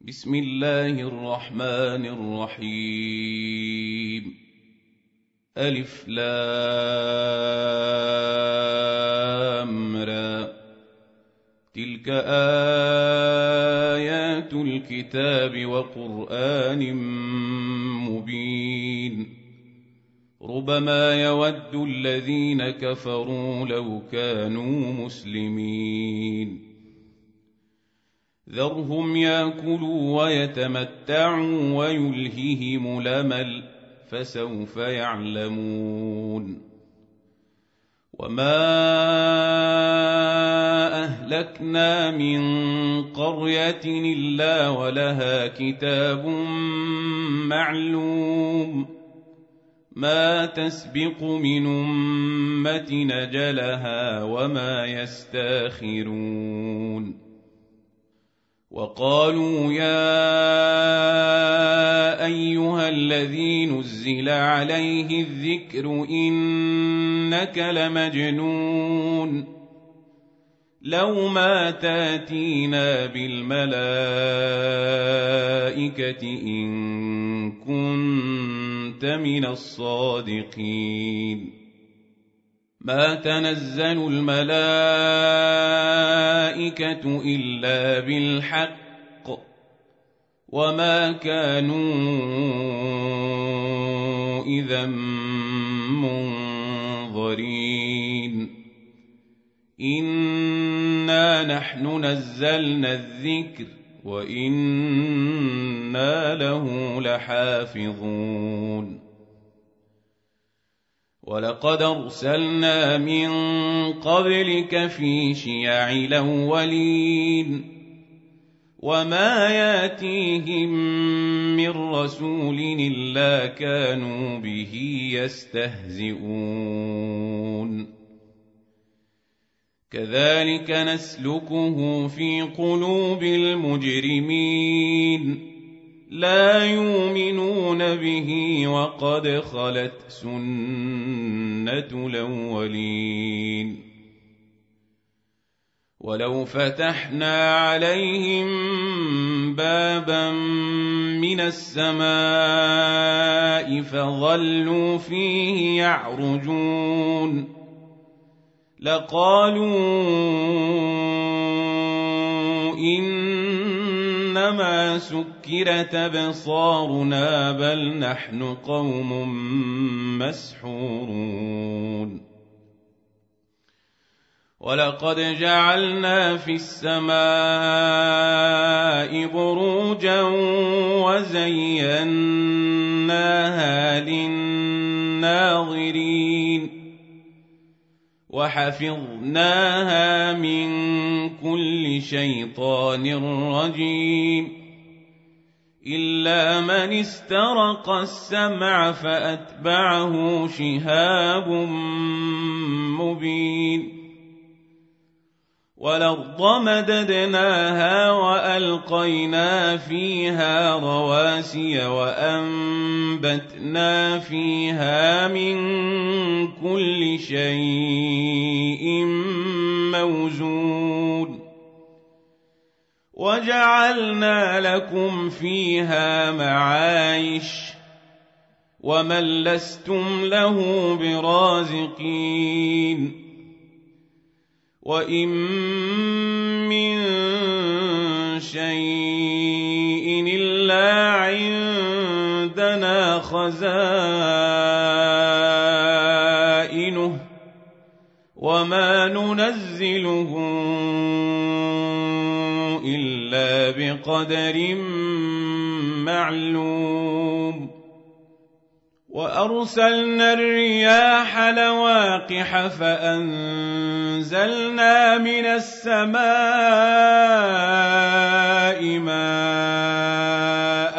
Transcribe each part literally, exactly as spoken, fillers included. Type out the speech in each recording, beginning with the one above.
بسم الله الرحمن الرحيم. ألف لام را. تلك آيات الكتاب وقرآن مبين. ربما يود الذين كفروا لو كانوا مسلمين. ذرهم يأكلوا ويتمتعوا ويلههم الأمل فسوف يعلمون. وما أهلكنا من قرية إلا ولها كتاب معلوم ما تسبق من أمة أجلها وما يستاخرون. وقالوا يا أيها الذي نزل عليه الذكر إنك لمجنون لو ما تاتينا بالملائكة إن كنت من الصادقين. ما تنزل الملائكة إلا بالحق وما كانوا إذا منظرين. إنا نحن نزلنا الذكر وإنا له لحافظون. ولقد أرسلنا من قبلك في شيع الأولين وما ياتيهم من رسول إلا كانوا به يستهزئون. كذلك نسلكه في قلوب المجرمين لا يؤمنون به وقد خلت سنة الأولين. ولو فتحنا عليهم بابا من السماء فظلوا فيه يعرجون لقالوا إنما سكرت أبصارنا بل نحن قوم مسحورون. ولقد جعلنا في السماء بروجا وزيناها للناظرين وحفظناها من كل شيطان رجيم إلا من استرق السمع فأتبعه شهاب مبين. والأرض مددناها وألقينا فيها رواسي وأنبتنا فيها من كل شيء موزون وجعلنا لكم فيها معايش ومن لستم له برازقين. وإن من شيء إلا عندنا خزائنه وما ننزله إلا بقدر معلوم. وأرسلنا الرياح لواقح فأنزلنا من السماء ماء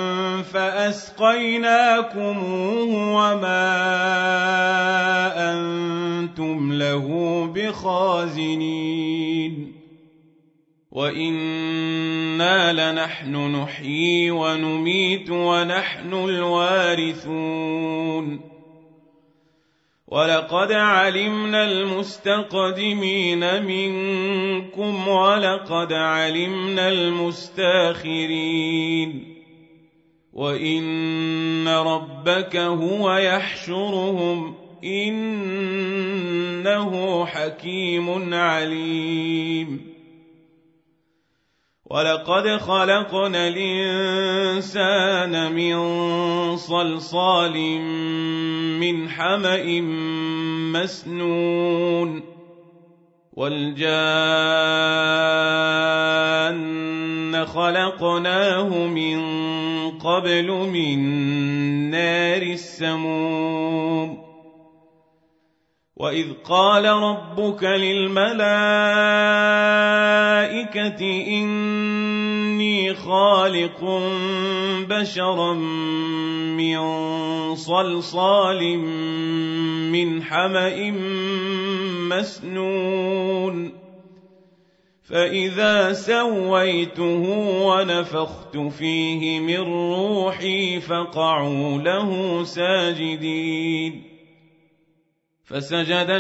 فأسقيناكموه وما أنتم له بخازنين. وإنا لنحن نحيي ونميت ونحن الوارثون. ولقد علمنا المستقدمين منكم ولقد علمنا المستاخرين وإن ربك هو يحشرهم إنه حكيم عليم ولقد خلقنا الإنسان من صلصال من حمأ مسنون والجان خلقناه من قبل من نار السموم وإذ قال ربك للملائكة إني خالق بشرا من صلصال من حمأ مسنون فإذا سويته ونفخت فيه من روحي فقعوا له ساجدين فسجد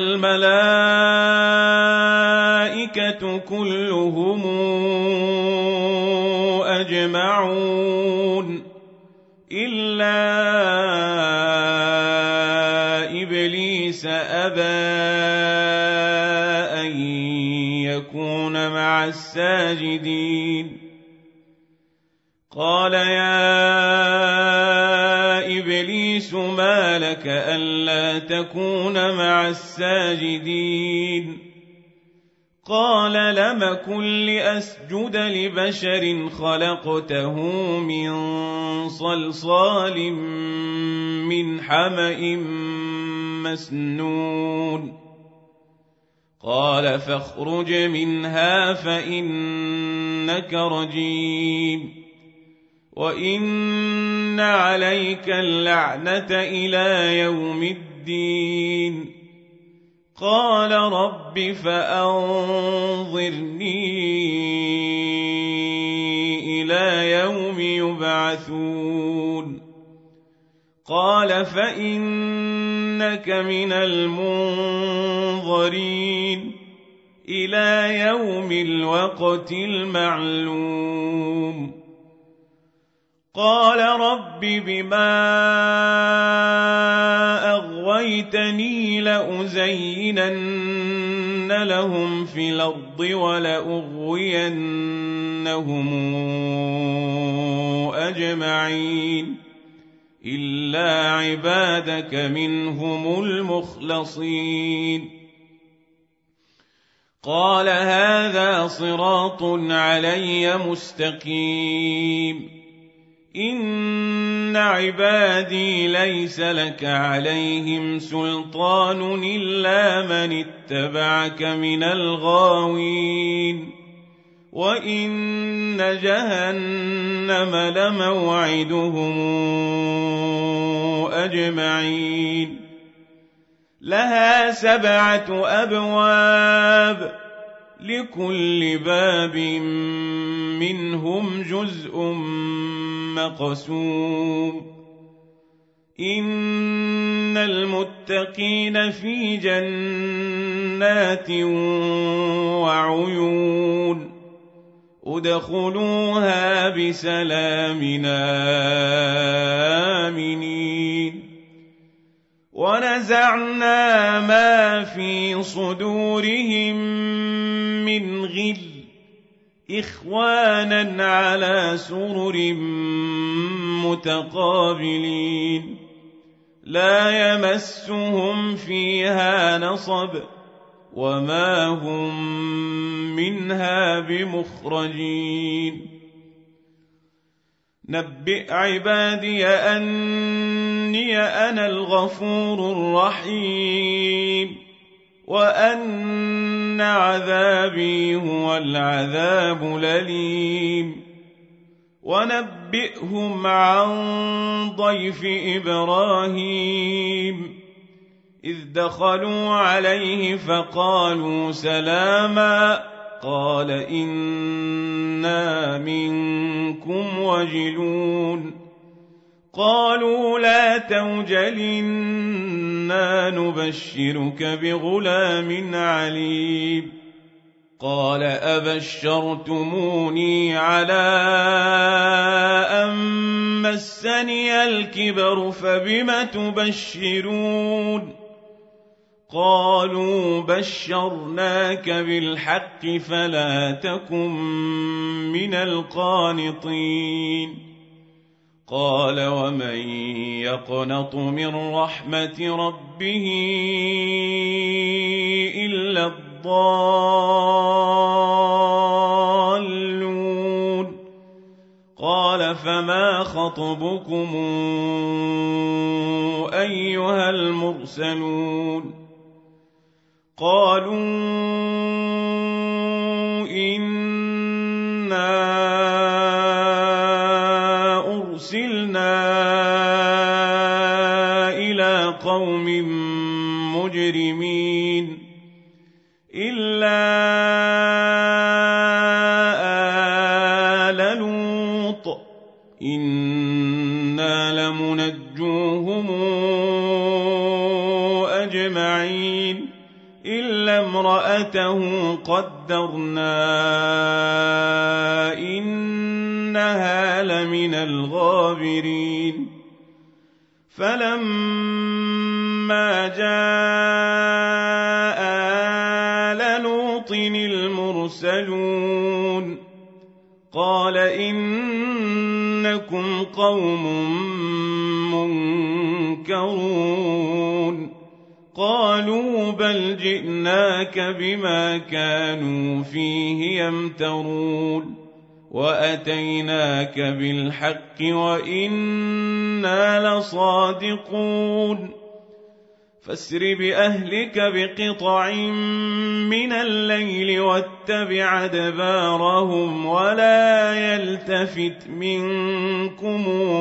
الملائكة كلهم أجمعون إلا إبليس أبى أن يكون مع الساجدين قال يا إبليس ما لك ألا تكون مع الساجدين قال لم كن لأسجد لبشر خلقته من صلصال من حمأ مسنون قال فاخرج منها فإنك رجيم وإن عليك اللعنة إلى يوم الدين قال رب فأنظرني إلى يوم يبعثون قال فإنك من المنظرين إلى يوم الوقت المعلوم قال رب بما أغويتني لأزينن لهم في الأرض ولأغوينهم أجمعين إلا عبادك منهم المخلصين قال هذا صراط علي مستقيم إن عبادي ليس لك عليهم سلطان إلا من اتبعك من الغاوين وإن جهنم لموعدهم أجمعين لها سبعة أبواب لكل باب منهم جزء مقسوم إن المتقين في جنات وعيون ادخلوها بسلام آمنين ونزعنا ما في صدورهم من غل إخوانا على سرر متقابلين لا يمسهم فيها نصب وما هم منها بمخرجين نبئ عبادي أني أنا الغفور الرحيم وأن عذابي هو العذاب الأليم ونبئهم عن ضيف إبراهيم إذ دخلوا عليه فقالوا سلاما قال إنا منكم وجلون قالوا لا توجل إنا نبشرك بغلام عليم قال أبشرتموني على أن مسني الكبر فبم تبشرون قالوا بشرناك بالحق فلا تكن من القانطين قال ومن يقنط من رحمة ربه إلا الضالون قال فما خطبكم أيها المرسلون قالوا إنا أرسلنا إلى قوم مجرمين إلا آل لوط إنا لمنجوهم أجمعين إلا امرأته قدرنا إنها لمن الغابرين فلما جاء آل لوط المرسلون قال إنكم قوم منكرون قالوا بل جئناك بما كانوا فيه يمترون وأتيناك بالحق وإنا لصادقون فاسر بأهلك بقطع من الليل واتبع أدبارهم ولا يلتفت منكم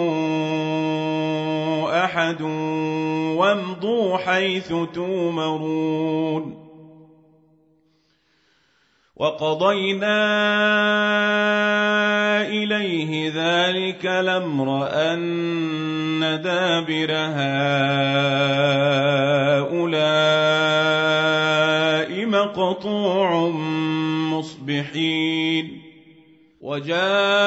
أحد وامضوا حيث تؤمرون وقضينا إليه ذلك الأمر أن دابر هؤلاء مقطوع مصبحين وجاء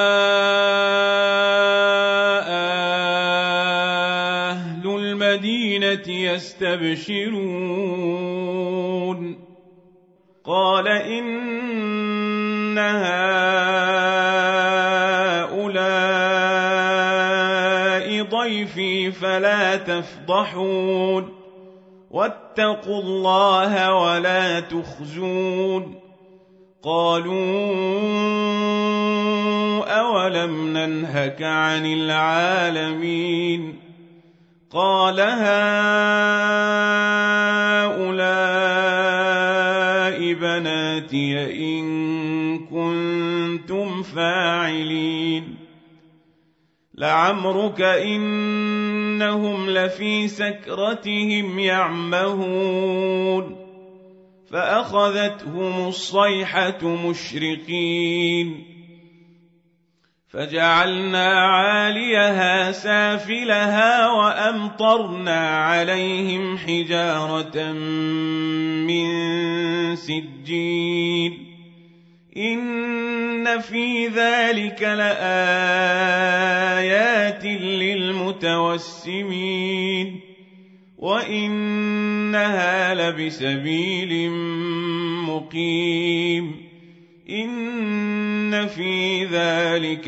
أهل المدينة يستبشرون قال إن هؤلاء ضيفي فلا تفضحون واتقوا الله ولا تخزون قالوا أولم ننهك عن العالمين قال هؤلاء بناتي إن كنتم فاعلين لعمرك إنهم لفي سكرتهم يعمهون فأخذتهم الصيحة مشرقين فجعلنا عاليها سافلها وأمطرنا عليهم حجارة من سجيل إن في ذلك لآيات للمتوسمين وإنها لبسبيل مقيم إن في ذلك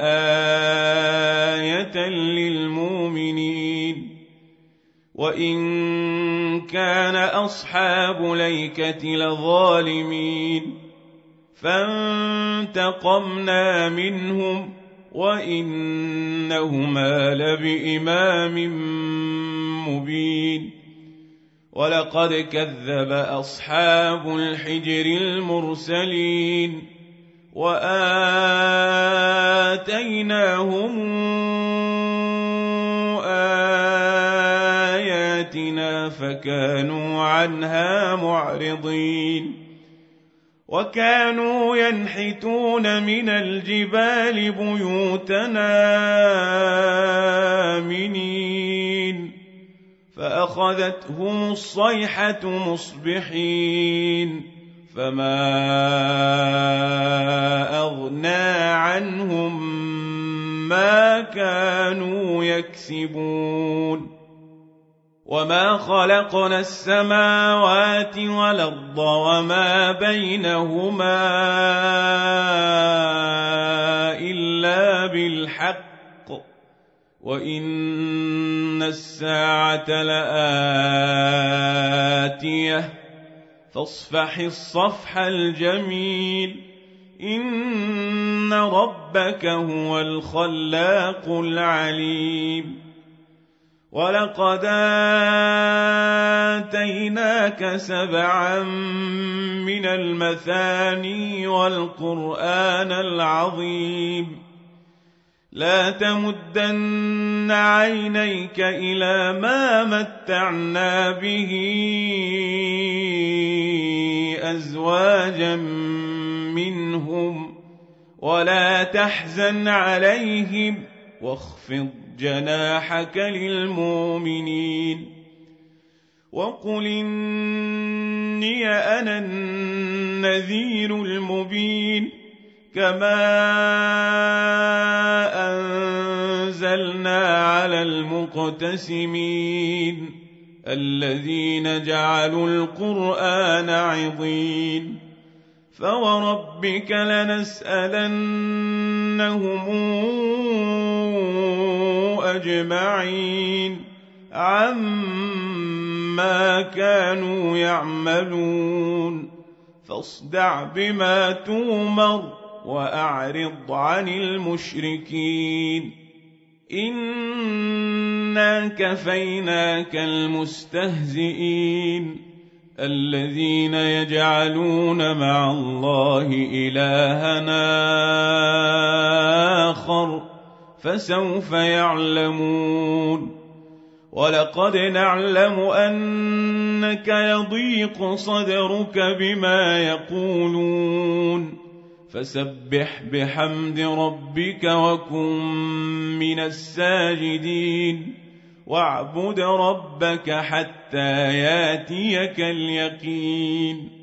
لآية للمؤمنين وإن كان أصحاب ليكة لظالمين فانتقمنا منهم وإنهما لبإمام مبين ولقد كذب أصحاب الحجر المرسلين وآتيناهم آياتنا فكانوا عنها معرضين وكانوا ينحتون من الجبال بيوتنا آمنين فأخذتهم الصيحة مصبحين فما أغنى عنهم ما كانوا يكسبون وما خلقنا السماوات والأرض وما بينهما إلا بالحق وإن الساعة لآتية فاصفح الصفح الجميل إن ربك هو الخلاق العليم ولقد آتيناك سبعا من المثاني والقرآن العظيم لا تمدن عينيك إلى ما متعنا به أزواجا منهم ولا تحزن عليهم واخفض جناحك للمؤمنين وقل إني أنا النذير المبين كما أنزلنا على المقتسمين الذين جعلوا القرآن عضين فوربك لنسألنهم أجمعين عما كانوا يعملون فاصدع بما تؤمر وأعرض عن المشركين إنا كفيناك المستهزئين الذين يجعلون مع الله إلهنا آخر فسوف يعلمون ولقد نعلم أنك يضيق صدرك بما يقولون فسبح بحمد ربك وكن من الساجدين واعبد ربك حتى ياتيك اليقين